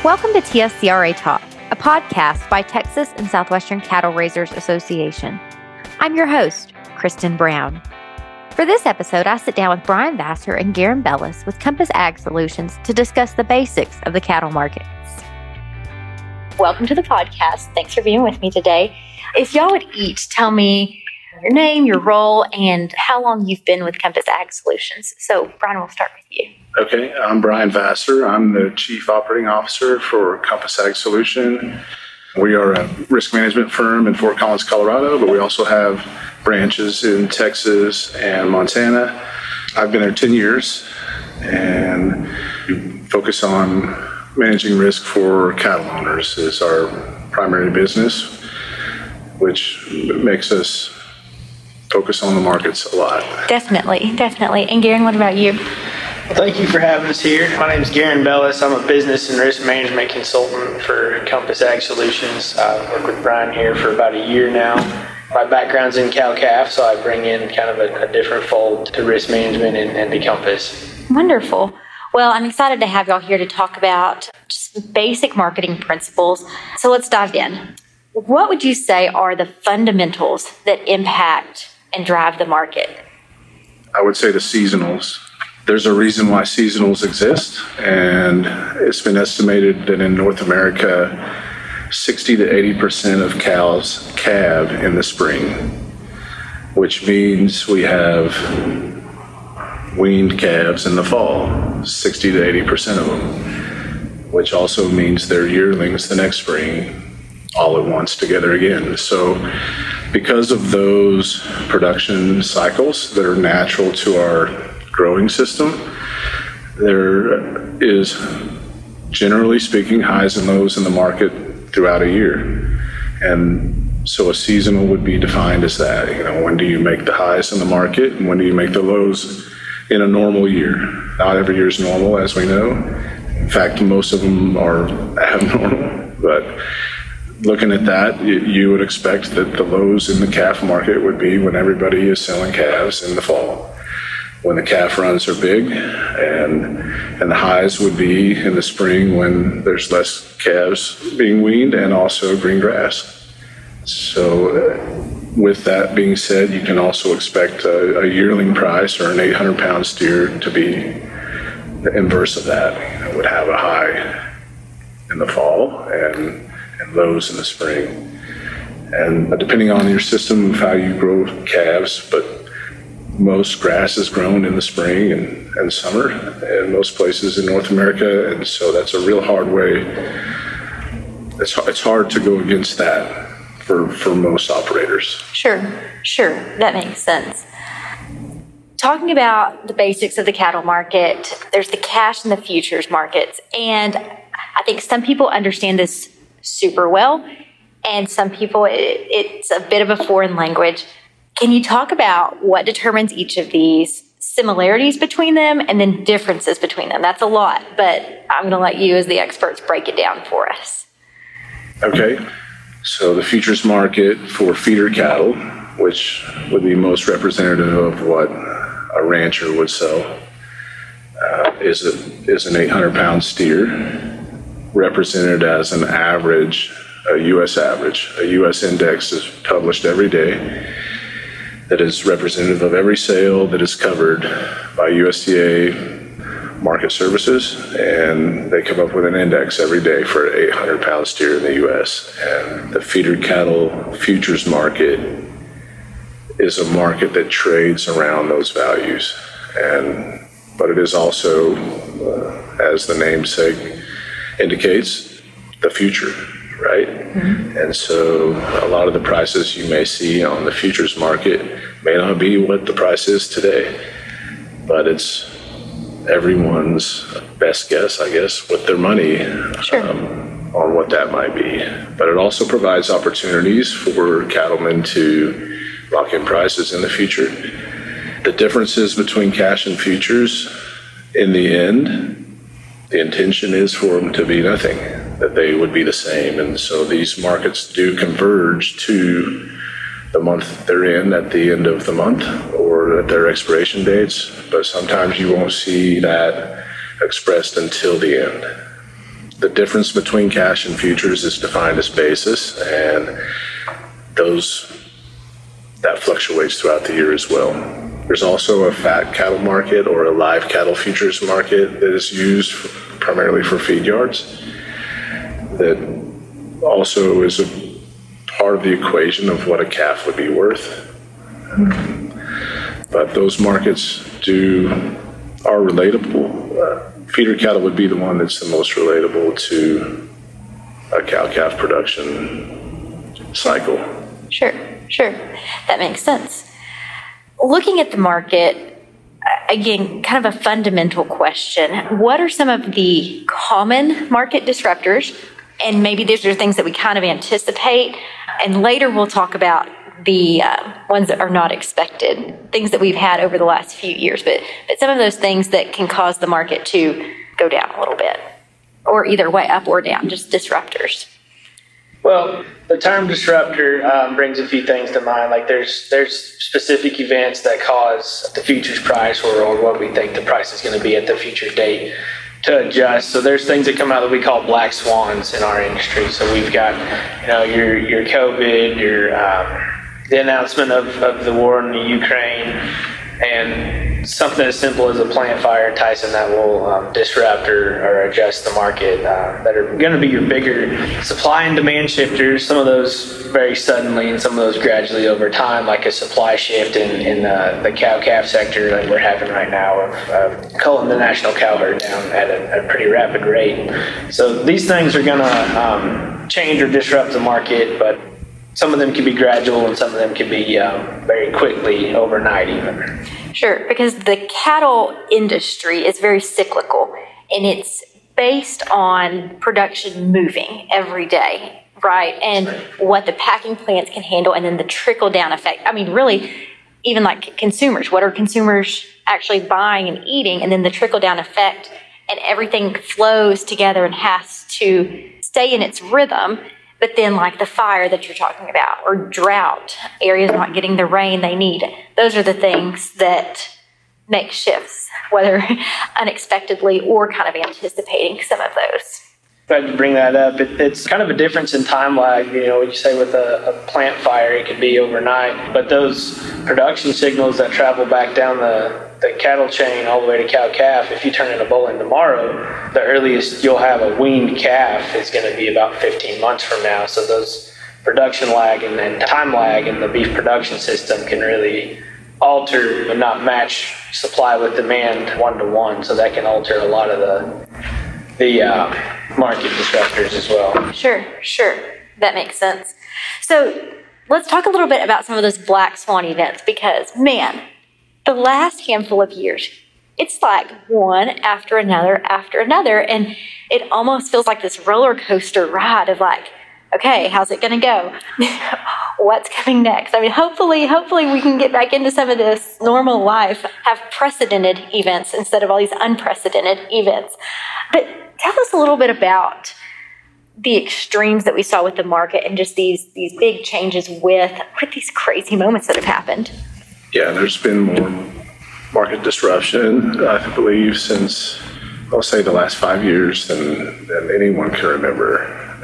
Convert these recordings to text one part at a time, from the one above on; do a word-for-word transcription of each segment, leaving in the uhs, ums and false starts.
Welcome to T S C R A Talk, a podcast by Texas and Southwestern Cattle Raisers Association. I'm your host, Kristen Brown. For this episode, I sit down with Brian Vassar and Garen Bellis with Compass Ag Solutions to discuss the basics of the cattle markets. Welcome to the podcast. Thanks for being with me today. If y'all would each tell me your name, your role, and how long you've been with Compass Ag Solutions. So, Brian, we'll start with you. Okay, I'm Brian Vassar. I'm the Chief Operating Officer for Compass Ag Solution. We are a risk management firm in Fort Collins, Colorado, but we also have branches in Texas and Montana. I've been there ten years, and we focus on managing risk for cattle owners is our primary business, which makes us focus on the markets a lot. Definitely, definitely. And Garen, what about you? Thank you for having us here. My name is Garen Bellis. I'm a business and risk management consultant for Compass Ag Solutions. I work with Brian here for about a year now. My background's in cow-calf, so I bring in kind of a, a different fold to risk management and, and to Compass. Wonderful. Well, I'm excited to have y'all here to talk about just basic marketing principles. So let's dive in. What would you say are the fundamentals that impact and drive the market? I would say the seasonals. There's a reason why seasonals exist, and it's been estimated that in North America, sixty to eighty percent of cows calve in the spring, which means we have weaned calves in the fall, sixty to eighty percent of them, which also means they're yearlings the next spring, all at once together again. So because of those production cycles that are natural to our growing system, there is, generally speaking, highs and lows in the market throughout a year. And so a seasonal would be defined as that. You know, when do you make the highs in the market and when do you make the lows in a normal year? Not every year is normal, as we know. In fact, most of them are abnormal. But looking at that, you, you would expect that the lows in the calf market would be when everybody is selling calves in the fall, when the calf runs are big, and and the highs would be in the spring when there's less calves being weaned and also green grass. So uh, with that being said, you can also expect a, a yearling price or an eight hundred pound steer to be the inverse of that. It would have a high in the fall and, and lows in the spring. And depending on your system of how you grow calves, but most grass is grown in the spring and, and summer in most places in North America, and so that's a real hard way. It's it's hard to go against that for, for most operators. Sure, sure, that makes sense. Talking about the basics of the cattle market, there's the cash and the futures markets, and I think some people understand this super well, and some people, it, it's a bit of a foreign language. Can you talk about what determines each of these, similarities between them, and then differences between them? That's a lot, but I'm going to let you as the experts break it down for us. Okay. So the futures market for feeder cattle, which would be most representative of what a rancher would sell, uh, is, a, is an eight hundred pound steer, represented as an average, a U S average. A U S index is published every day that is representative of every sale that is covered by U S D A Market Services, and they come up with an index every day for an eight hundred pound steer in the U S. And the feeder cattle futures market is a market that trades around those values, and but it is also, uh, as the namesake indicates, the future. Right? Mm-hmm. And so a lot of the prices you may see on the futures market may not be what the price is today, but it's everyone's best guess, I guess, with their money sure. um, on what that might be. But it also provides opportunities for cattlemen to lock in prices in the future. The differences between cash and futures, in the end, the intention is for them to be nothing, that they would be the same. And so these markets do converge to the month they're in at the end of the month or at their expiration dates, but sometimes you won't see that expressed until the end. the difference between cash and futures is defined as basis, and those that fluctuates throughout the year as well. There's also a fat cattle market or a live cattle futures market that is used for, primarily for feed yards, that also is a part of the equation of what a calf would be worth. But those markets do are relatable. Uh, feeder cattle would be the one that's the most relatable to a cow-calf production cycle. Sure, sure. That makes sense. Looking at the market, again, kind of a fundamental question. What are some of the common market disruptors? And maybe these are things that we kind of anticipate. And later we'll talk about the uh, ones that are not expected, things that we've had over the last few years. But, but some of those things that can cause the market to go down a little bit, or either way, up or down, just disruptors. Well, the term disruptor um, brings a few things to mind. Like there's there's specific events that cause the futures price or, or what we think the price is going to be at the future date to adjust. So there's things that come out that we call black swans in our industry. So we've got, you know, your your COVID, your um, the announcement of, of the war in the Ukraine, and something as simple as a plant fire in Tyson that will um, disrupt or, or adjust the market uh, that are going to be your bigger supply and demand shifters, some of those very suddenly and some of those gradually over time, like a supply shift in, in uh, the cow-calf sector that we're having right now of uh, culling the national cow herd down at a, a pretty rapid rate. So these things are going to um, change or disrupt the market, but some of them can be gradual and some of them can be um, very quickly, overnight even. Sure, because the cattle industry is very cyclical, and it's based on production moving every day, right? And what the packing plants can handle, and then the trickle-down effect. I mean, really, even like consumers, what are consumers actually buying and eating, and then the trickle-down effect, and everything flows together and has to stay in its rhythm. But then like the fire that you're talking about, or drought, areas not getting the rain they need, those are the things that make shifts, whether unexpectedly or kind of anticipating some of those. Glad to bring that up. It, it's kind of a difference in time lag. You know, what you say with a, a plant fire, it could be overnight. But those production signals that travel back down the, the cattle chain all the way to cow-calf, if you turn in a bulling tomorrow, the earliest you'll have a weaned calf is going to be about fifteen months from now. So those production lag and then time lag in the beef production system can really alter but not match supply with demand one-to-one. So that can alter a lot of the the uh, market disruptors as well. Sure, sure. That makes sense. So let's talk a little bit about some of those black swan events, because, man, the last handful of years, it's like one after another after another, and it almost feels like this roller coaster ride of like, okay, how's it going to go? What's coming next? I mean, hopefully, hopefully we can get back into some of this normal life, have precedented events instead of all these unprecedented events. But tell us a little bit about the extremes that we saw with the market and just these these big changes with, with these crazy moments that have happened. Yeah, there's been more market disruption, I believe, since, I'll say, the last five years than, than anyone can remember.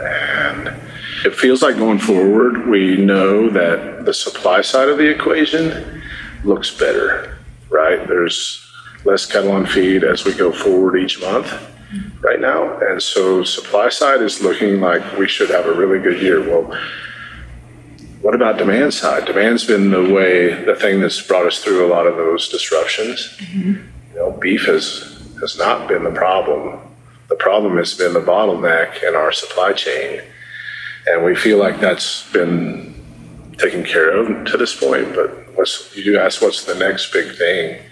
And it feels like going forward, we know that the supply side of the equation looks better, right? There's less cattle on feed as we go forward each month right now. And so supply side is looking like we should have a really good year. Well, what about demand side? Demand's been the way, the thing that's brought us through a lot of those disruptions. Mm-hmm. You know, beef has, has not been the problem. The problem has been the bottleneck in our supply chain. And we feel like that's been taken care of to this point. But what's, you ask what's the next big thing?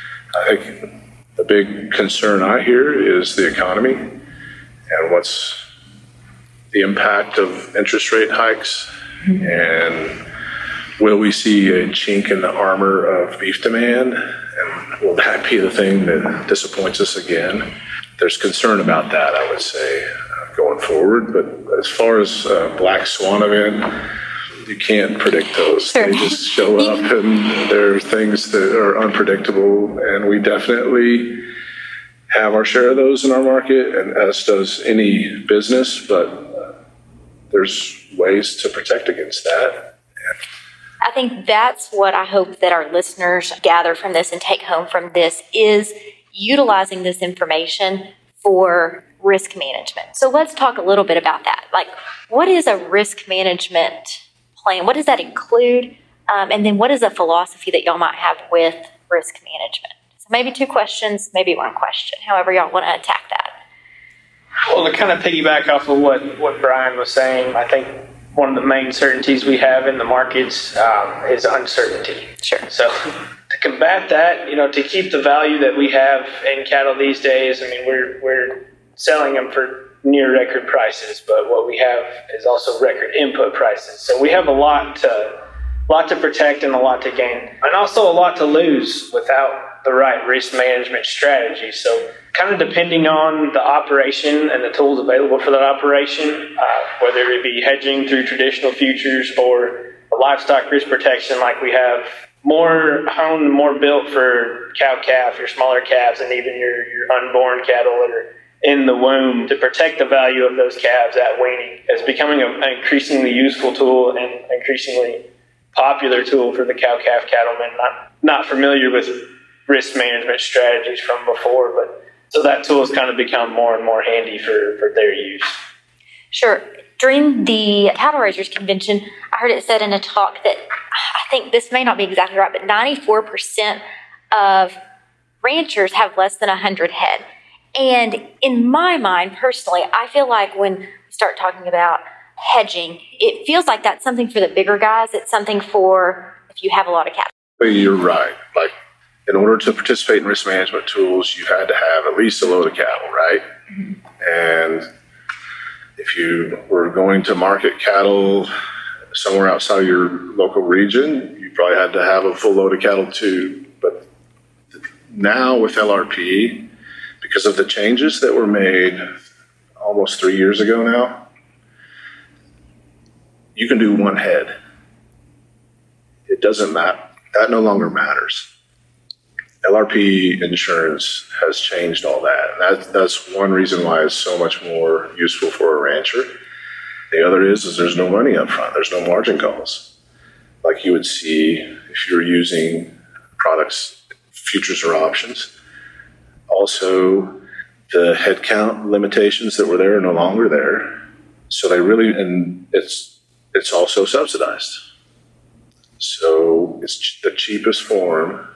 I think the big concern I hear is the economy and what's the impact of interest rate hikes. Mm-hmm. And will we see a chink in the armor of beef demand? And will that be the thing that disappoints us again? There's concern about that, I would say, uh, going forward. But as far as uh, black swan event, you can't predict those. Sure. They just show up, and there are things that are unpredictable. And we definitely have our share of those in our market, and as does any business, but uh, there's ways to protect against that. I think that's what I hope that our listeners gather from this and take home from this is utilizing this information for risk management. So let's talk a little bit about that. Like, what is a risk management plan? What does that include? Um, and then what is a philosophy that y'all might have with risk management? So maybe two questions, maybe one question, however y'all want to attack that. Well, to kind of piggyback off of what, what Brian was saying, I think one of the main certainties we have in the markets um, is uncertainty. Sure. So to combat that, you know, to keep the value that we have in cattle these days, I mean, we're we're selling them for near record prices, but what we have is also record input prices. So we have a lot to lot to protect and a lot to gain, and also a lot to lose without the right risk management strategy. So kind of depending on the operation and the tools available for that operation, uh, whether it be hedging through traditional futures or livestock risk protection like we have, more honed, more built for cow-calf, your smaller calves, and even your, your unborn cattle that are in the womb to protect the value of those calves at weaning is becoming a, an increasingly useful tool and increasingly popular tool for the cow-calf cattlemen. Not, not familiar with risk management strategies from before, but so that tool has kind of become more and more handy for, for their use. Sure. During the Cattle Raisers Convention, I heard it said in a talk that I think this may not be exactly right, but ninety-four percent of ranchers have less than one hundred head. And in my mind, personally, I feel like when we start talking about hedging, it feels like that's something for the bigger guys. It's something for if you have a lot of cattle. You're right. Like, in order to participate in risk management tools, you had to have at least a load of cattle, right? Mm-hmm. And if you were going to market cattle somewhere outside of your local region, you probably had to have a full load of cattle too. But now with L R P, because of the changes that were made almost three years ago now, you can do one head. It doesn't matter. That no longer matters. L R P insurance has changed all that. And that, that's one reason why it's so much more useful for a rancher. The other is, is there's no money up front. There's no margin calls. Like you would see if you're using products, futures or options. Also, the headcount limitations that were there are no longer there. So they really, and it's it's also subsidized. So it's the cheapest form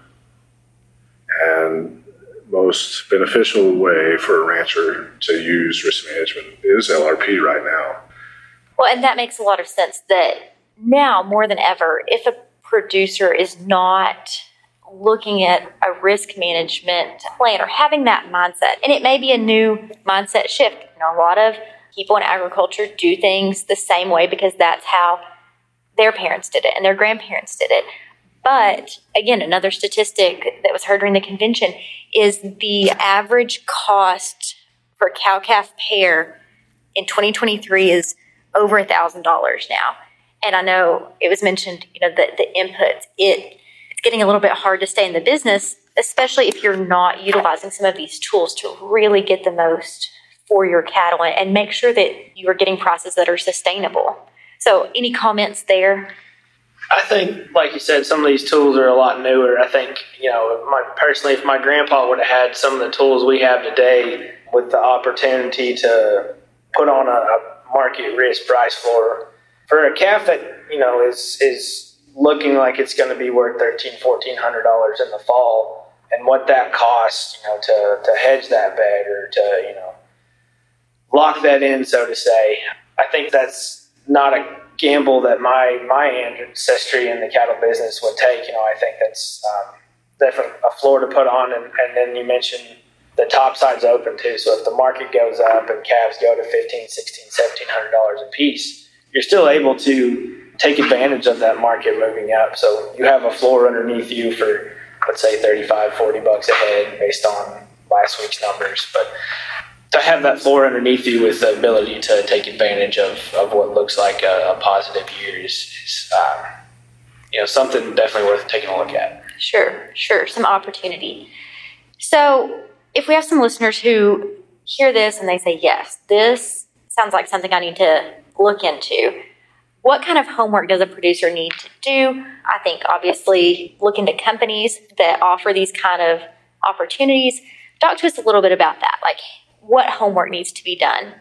and most beneficial way for a rancher to use risk management is L R P right now. Well, and that makes a lot of sense that now more than ever, if a producer is not looking at a risk management plan or having that mindset, and it may be a new mindset shift. You know, a lot of people in agriculture do things the same way because that's how their parents did it and their grandparents did it. But again, another statistic that was heard during the convention is the average cost for cow-calf pair in twenty twenty-three is over one thousand dollars now. And I know it was mentioned, you know, the, the inputs, it it's getting a little bit hard to stay in the business, especially if you're not utilizing some of these tools to really get the most for your cattle and make sure that you are getting prices that are sustainable. So any comments there? I think, like you said, some of these tools are a lot newer. I think, you know, my, personally, if my grandpa would have had some of the tools we have today with the opportunity to put on a, a market risk price for for a calf that, you know, is is looking like it's going to be worth thirteen, fourteen hundred dollars in the fall, and what that costs, you know, to to hedge that bed or to, you know, lock that in, so to say. I think that's not a gamble that my my ancestry in the cattle business would take. You know, I think that's um, definitely a floor to put on. And, and then you mentioned the top side's open too. So if the market goes up and calves go to fifteen, sixteen, seventeen hundred dollars a piece, you're still able to take advantage of that market moving up. So you have a floor underneath you for, let's say, thirty-five, forty bucks a head based on last week's numbers. But to have that floor underneath you with the ability to take advantage of, of what looks like a, a positive year is, is um, you know, something definitely worth taking a look at. Sure, sure. Some opportunity. So if we have some listeners who hear this and they say, yes, this sounds like something I need to look into, what kind of homework does a producer need to do? I think obviously look into companies that offer these kind of opportunities. Talk to us a little bit about that. Like, what homework needs to be done?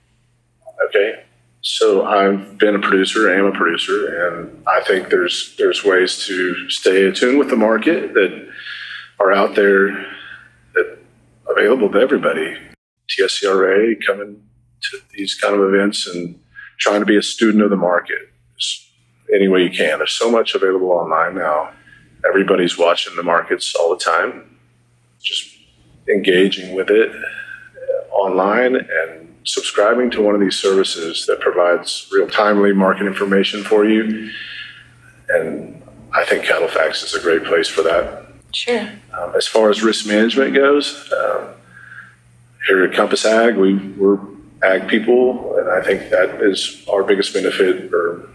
Okay. So I've been a producer, am a producer, and I think there's there's ways to stay attuned with the market that are out there that available to everybody. T S C R A, coming to these kind of events and trying to be a student of the market any way you can. There's so much available online now. Everybody's watching the markets all the time. Just engaging with it online and subscribing to one of these services that provides real timely market information for you. And I think CattleFax is a great place for that. Sure. Um, as far as risk management goes, um, here at Compass Ag, we, we're ag people, and I think that is our biggest benefit or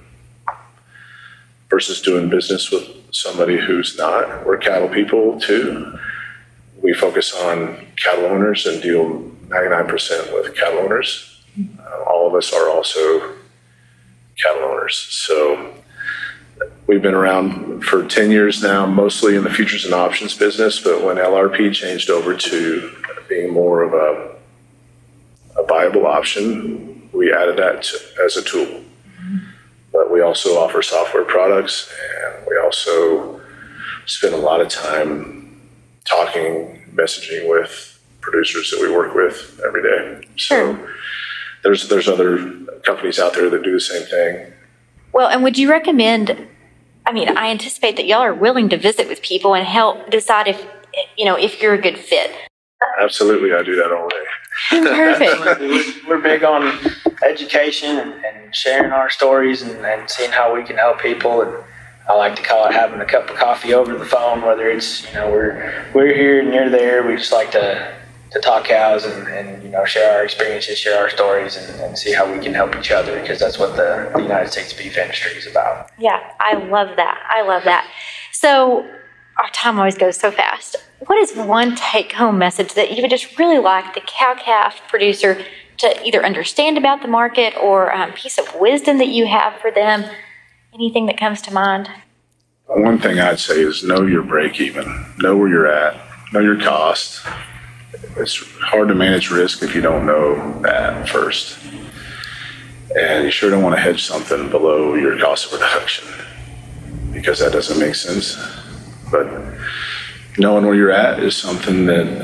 versus doing business with somebody who's not. We're cattle people too. We focus on cattle owners and deal ninety-nine percent with cattle owners. Uh, all of us are also cattle owners. So we've been around for ten years now, mostly in the futures and options business, but when L R P changed over to being more of a, a viable option, we added that to, as a tool. Mm-hmm. But we also offer software products, and we also spend a lot of time talking, messaging with producers that we work with every day. Sure. So there's there's other companies out there that do the same thing. Well, and would you recommend, I mean, I anticipate that y'all are willing to visit with people and help decide if, you know, if you're a good fit. Absolutely, I do that all day. Perfect. We're big on education and, and sharing our stories and, and seeing how we can help people. And I like to call it having a cup of coffee over the phone, whether it's, you know, we're we're here and you're there. We just like to, to talk cows and, and, you know, share our experiences, share our stories, and, and see how we can help each other, because that's what the, the United States beef industry is about. Yeah, I love that. I love that. So our time always goes so fast. What is one take-home message that you would just really like the cow-calf producer to either understand about the market, or a um, piece of wisdom that you have for them? Anything that comes to mind? One thing I'd say is know your break even. Know where you're at. Know your cost. It's hard to manage risk if you don't know that first. And you sure don't want to hedge something below your cost of production, because that doesn't make sense. But knowing where you're at is something that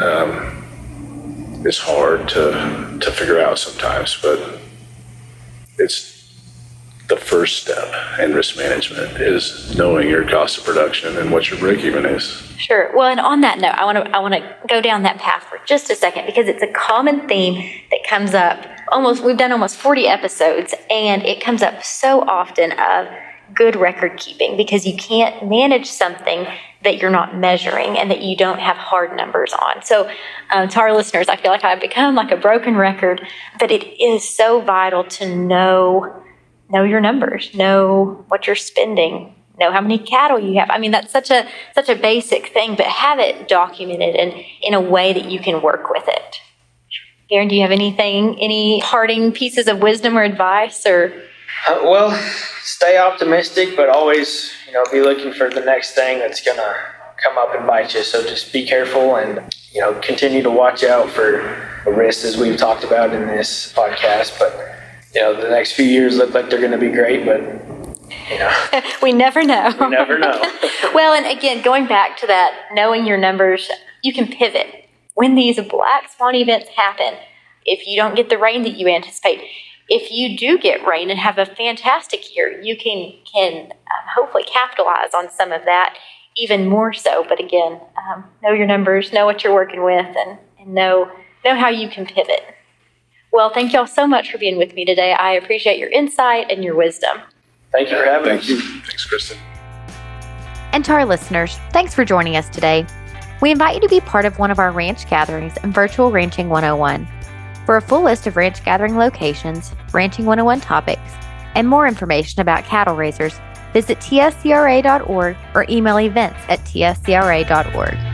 um, is hard to to figure out sometimes, but it's the first step in risk management is knowing your cost of production and what your break even is. Sure. Well, and on that note, I want to I want to go down that path for just a second, because it's a common theme that comes up. Almost, we've done almost forty episodes, and it comes up so often of good record keeping, because you can't manage something that you're not measuring and that you don't have hard numbers on. So um, to our listeners, I feel like I've become like a broken record, but it is so vital to know know your numbers, know what you're spending, know how many cattle you have. I mean, that's such a such a basic thing, but have it documented and in a way that you can work with it. Garen, do you have anything, any parting pieces of wisdom or advice? Or uh, well, stay optimistic, but always, you know, be looking for the next thing that's gonna come up and bite you. So just be careful, and, you know, continue to watch out for the risks, as we've talked about in this podcast. But, you know, the next few years look like they're going to be great, but, you know. we never know. We never know. Well, and again, going back to that, knowing your numbers, you can pivot. When these black swan events happen, if you don't get the rain that you anticipate, if you do get rain and have a fantastic year, you can, can um, hopefully capitalize on some of that even more so. But again, um, know your numbers, know what you're working with, and, and know, know how you can pivot. Well, thank y'all so much for being with me today. I appreciate your insight and your wisdom. Thank you for having Thank us. you. Thanks, Kristen. And to our listeners, thanks for joining us today. We invite you to be part of one of our ranch gatherings and Virtual Ranching one oh one. For a full list of ranch gathering locations, Ranching one oh one topics, and more information about cattle raisers, visit T S C R A dot org or email events at T S C R A dot org.